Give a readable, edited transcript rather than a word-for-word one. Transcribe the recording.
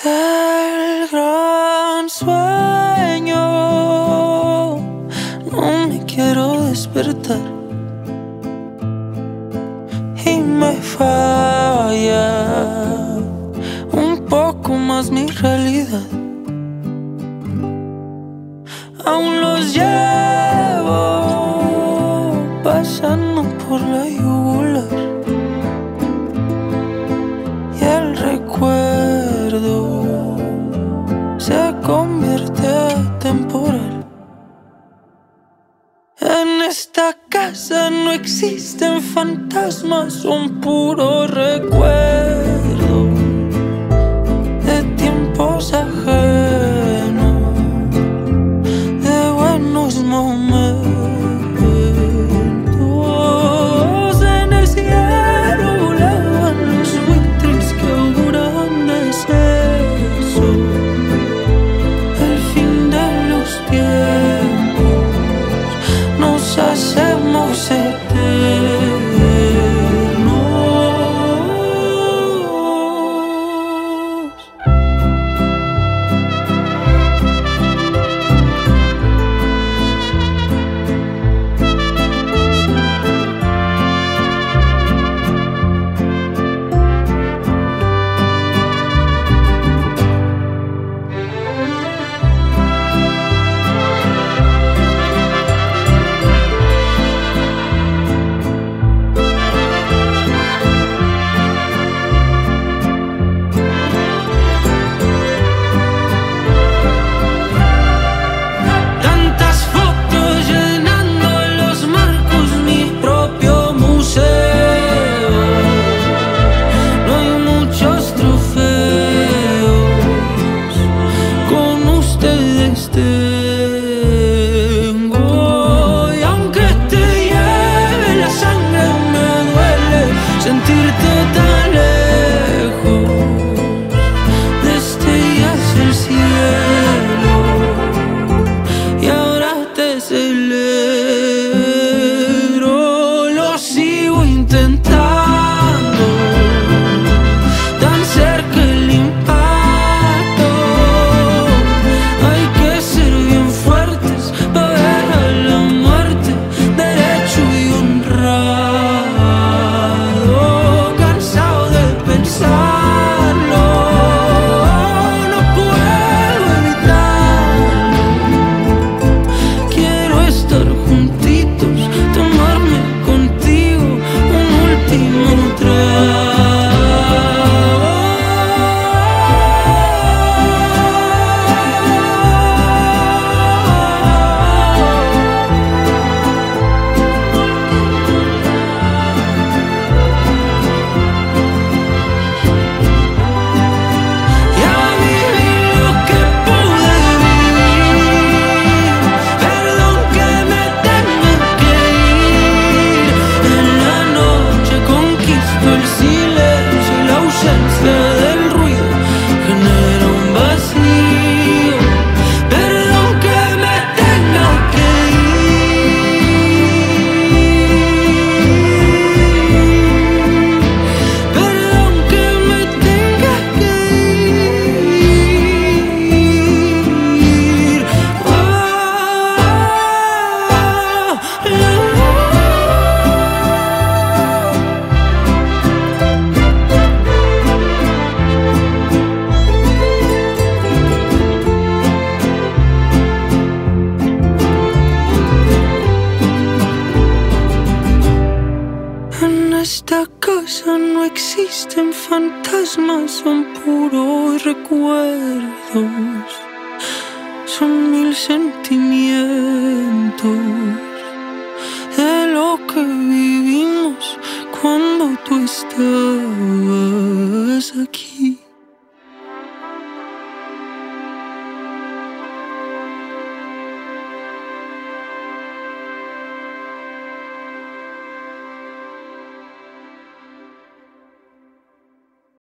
del gran sueño. No me quiero despertar y me falla un poco más mi realidad. Aún los llevo pasando por la yugular y el recuerdo se convierte atemporal. En esta casa no existen fantasmas, son puros recuerdos de tiempos ajenos, de buenos momentos. En el cielo volaban los buitres que auguran deceso, el fin de los tiempos. Nos hacemos eternos. En esta casa no existen fantasmas, son puros recuerdos, son mil sentimientos de lo que vivimos cuando tú estabas aquí.